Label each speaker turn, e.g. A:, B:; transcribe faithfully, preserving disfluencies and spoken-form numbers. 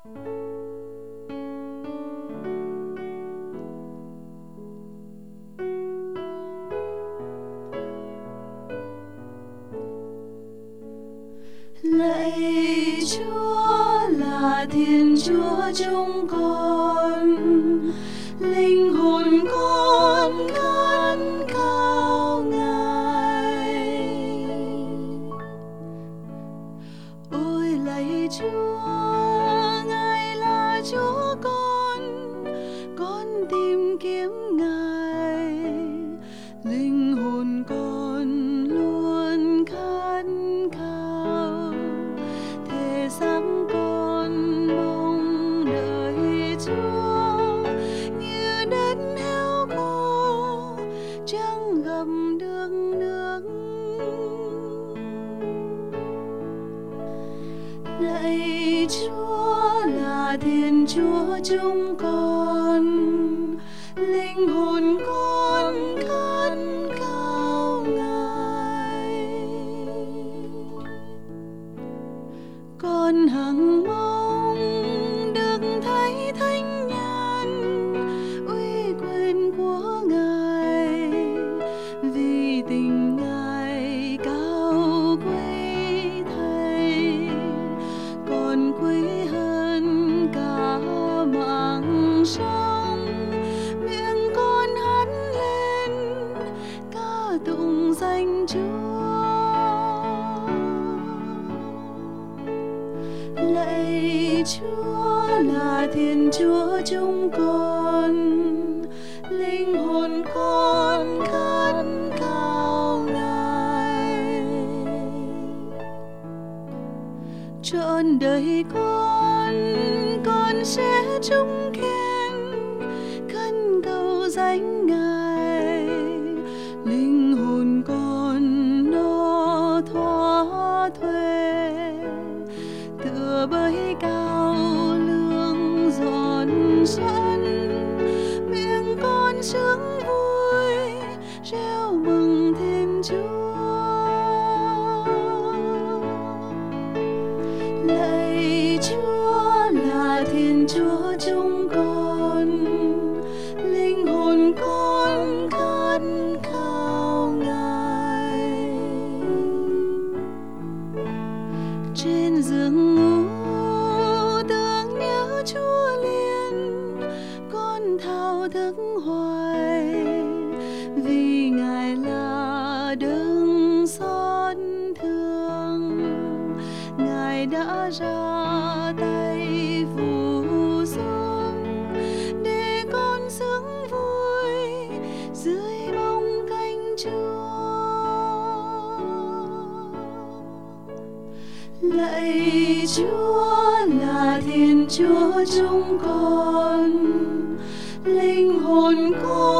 A: Lạy Chúa là Thiên Chúa chúng con, linh hồn con khát khao Ngài. Ôi lạy Chúa, Ngài là Chúa con, con tìm kiếm Ngài, linh hồn con luôn khát khao. Thế xác con mong đợi Chúa, như đất heo khô chẳng gặp được nước. Lạy Chúa là Thiên Chúa chúng con, linh hồn con khát khao Ngài. Con hằng mong được thấy thánh nhân uy quyền của Ngài, vì tình Ngài cao quý Thầy, còn quý hơn cả mạng sống. Miệng con hát lên ca tụng danh Chúa. Lạy Chúa là Thiên Chúa chúng con, linh hồn con khát khao Ngài. Trọn đời con, con sẽ chung khen khấn cầu danh Ngài, linh hồn con nó thoát thuê tựa bơi cao lương giòn sân. Miệng con sướng vui reo mừng Thiên Chúa. Lạy Chúa là Thiên Chúa chúng con, linh hồn con khát khao Ngài. Trên giường ngủ tưởng nhớ Chúa liền, con thao thức hoài, vì Ngài là đấng xót thương. Ngài đã ra tay phù giúp để con sướng vui dưới bóng cánh Chúa. Lạy Chúa là Thiên Chúa chúng con, linh hồn con